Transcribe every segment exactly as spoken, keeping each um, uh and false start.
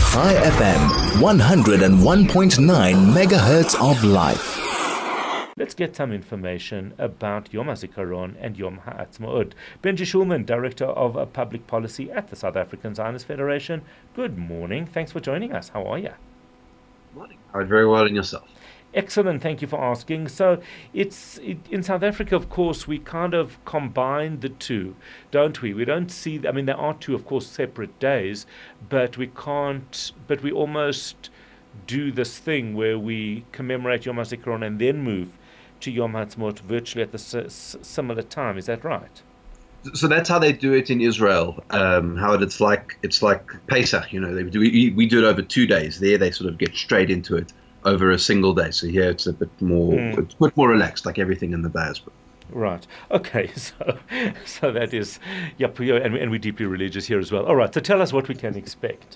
High F M, one oh one point nine megahertz of life. Let's get some information about Yom HaZikaron and Yom Ha'atzmaut. Benji Schulman, Director of uh, Public Policy at the South African Zionist Federation. Good morning. Thanks for joining us. How are you? Morning. All right, very well, and yourself? Excellent. Thank you for asking. So it's it, in South Africa, of course, we kind of combine the two, don't we? We don't see, I mean, there are two, of course, separate days, but we can't, but we almost do this thing where we commemorate Yom HaZikaron and then move to Yom Ha'atzmaut virtually at the s- similar time. Is that right? So that's how they do it in Israel. Um, how it's like it's like Pesach. You know, they do we, we do it over two days. There, they sort of get straight into it over a single day. So here, it's a bit more mm. it's a bit more relaxed, like everything in the diaspora. Right. Okay. So, so that is, yep. And, and we're deeply religious here as well. All right. So tell us what we can expect.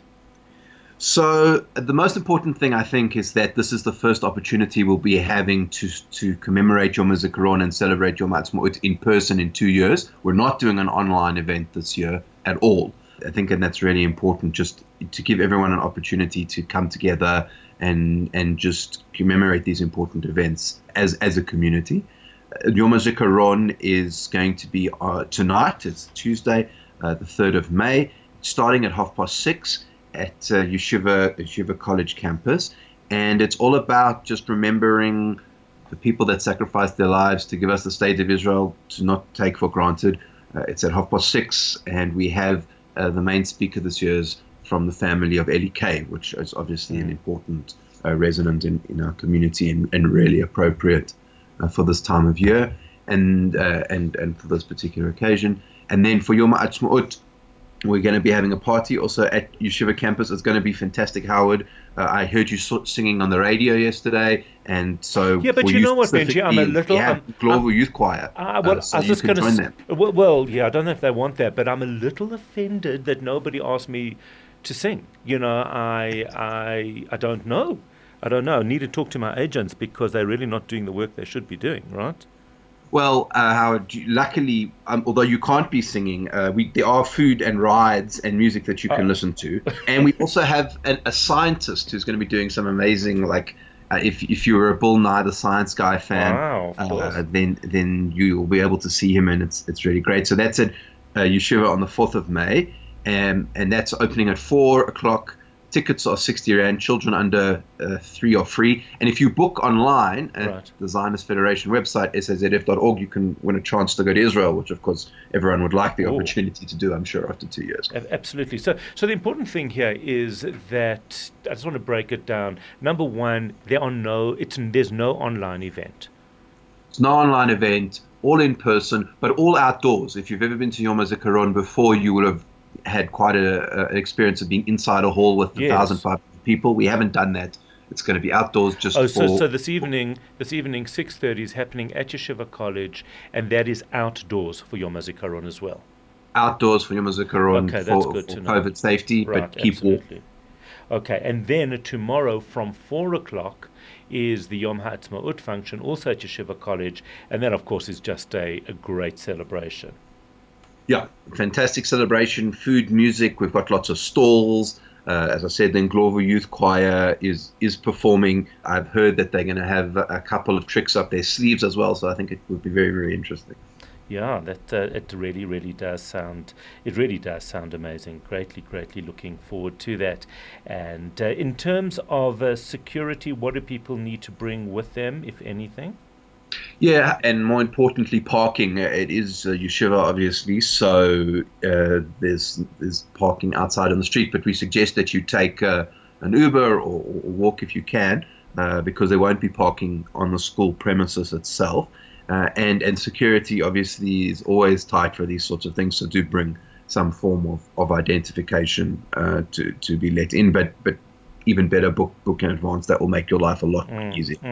So the most important thing, I think, is that this is the first opportunity we'll be having to to commemorate Yom HaZikaron and celebrate Yom Ha'atzmaut in person in two years. We're not doing an online event this year at all. I think, and that's really important, just to give everyone an opportunity to come together and and just commemorate these important events as as a community. Yom HaZikaron is going to be uh, tonight. It's Tuesday, uh, the third of May, starting at half past six. At uh, Yeshiva, Yeshiva College campus, and it's all about just remembering the people that sacrificed their lives to give us the state of Israel, to not take for granted. Uh, it's at half past six, and we have uh, the main speaker this year is from the family of Eli Kay, which is obviously an important uh, resonant in, in our community and, and really appropriate uh, for this time of year and uh, and and for this particular occasion. And then for Yom Ha'atzmaut, we're going to be having a party also at Yeshiva campus. It's going to be fantastic, Howard. Uh, I heard you singing on the radio yesterday, and so yeah. But you know what, Benji, I'm a little. Yeah, Global Youth Choir. Uh, well, uh, so I was just going to. Well, well, yeah, I don't know if they want that, but I'm a little offended that nobody asked me to sing. You know, I, I, I don't know. I don't know. I need to talk to my agents because they're really not doing the work they should be doing, right? Well, uh, Howard, luckily, um, although you can't be singing, uh, we there are food and rides and music that you can oh. listen to. And we also have an, a scientist who's going to be doing some amazing, like, uh, if if you're a Bill Nye the Science Guy fan, wow, uh, then then you'll be able to see him, and it's it's really great. So that's at uh, Yeshiva on the fourth of May, and, and that's opening at four o'clock. Tickets are sixty rand. Children under uh, three are free. And if you book online at right. the Zionist Federation website, s a z f dot org, you can win a chance to go to Israel, which, of course, everyone would like the Ooh. opportunity to do, I'm sure, after two years. Absolutely. So so the important thing here is that, I just want to break it down. Number one, there are no, it's there's no online event. It's no online event, all in person, but all outdoors. If you've ever been to Yom HaZikaron before, you would have had quite a, a, an experience of being inside a hall with yes. one thousand five hundred people. We haven't done that. It's going to be outdoors just oh, for... so, so this evening, this evening, six thirty is happening at Yeshiva College, and that is outdoors for Yom HaZikaron as well. Outdoors for Yom HaZikaron okay, for, that's good for to know. COVID safety, right, but keep absolutely. Okay, and then tomorrow from four o'clock is the Yom Ha'atzmaut function, also at Yeshiva College, and that, of course, is just a, a great celebration. Yeah, fantastic celebration, food, music. We've got lots of stalls. Uh, as I said, then Global Youth Choir is is performing. I've heard that they're going to have a couple of tricks up their sleeves as well, so I think it would be very, very interesting. Yeah, that uh, it really, really does sound. It really does sound amazing. Greatly, greatly looking forward to that. And uh, in terms of uh, security, what do people need to bring with them, if anything? Yeah, and more importantly, parking. It is uh, Yeshiva, obviously, so uh, there's there's parking outside on the street. But we suggest that you take uh, an Uber or, or walk if you can, uh, because there won't be parking on the school premises itself. Uh, and and security, obviously, is always tight for these sorts of things. So do bring some form of of identification uh, to to be let in. But but even better, book book in advance. That will make your life a lot mm, easier. Mm.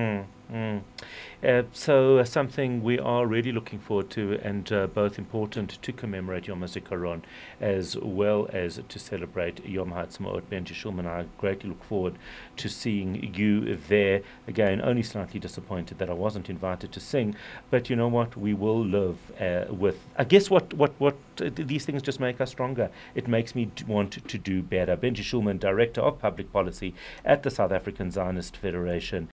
Mm. Uh, so uh, something we are really looking forward to, and uh, both important to commemorate Yom HaZikaron as well as to celebrate Yom Ha'atzmaut. Benji Shulman, I greatly look forward to seeing you there. Again, only slightly disappointed that I wasn't invited to sing, but you know what? We will live uh, with. I guess what what what uh, these things just make us stronger. It makes me d- want to do better. Benji Shulman, Director of Public Policy at the South African Zionist Federation.